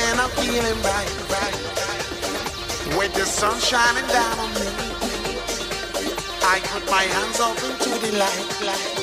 concentrating, I'm feeling right, right. With the sun shining down on me, I put my hands up into the light, light.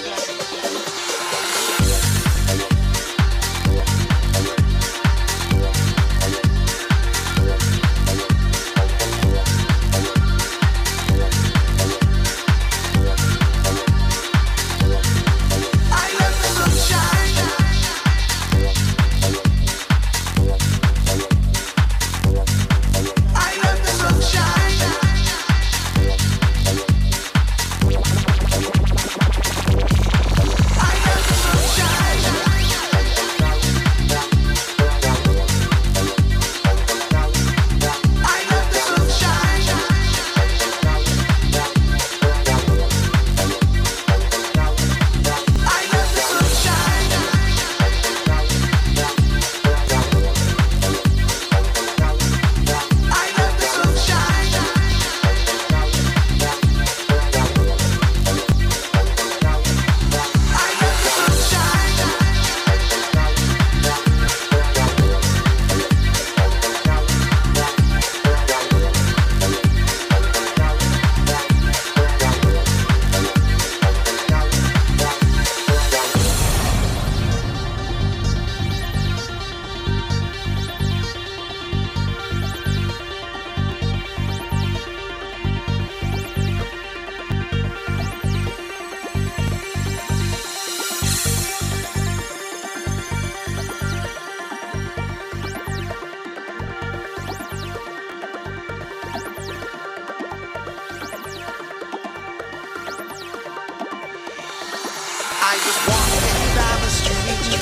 I was walking down the street,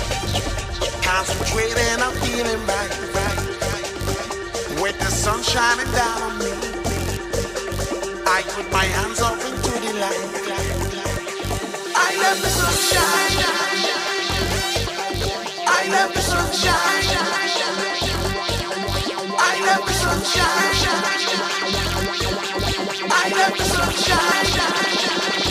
concentrating, I'm feeling right, right. With the sun shining down on me, I put my hands up into the light. I love the sunshine. I love the sunshine. I love the sunshine. I love the sunshine.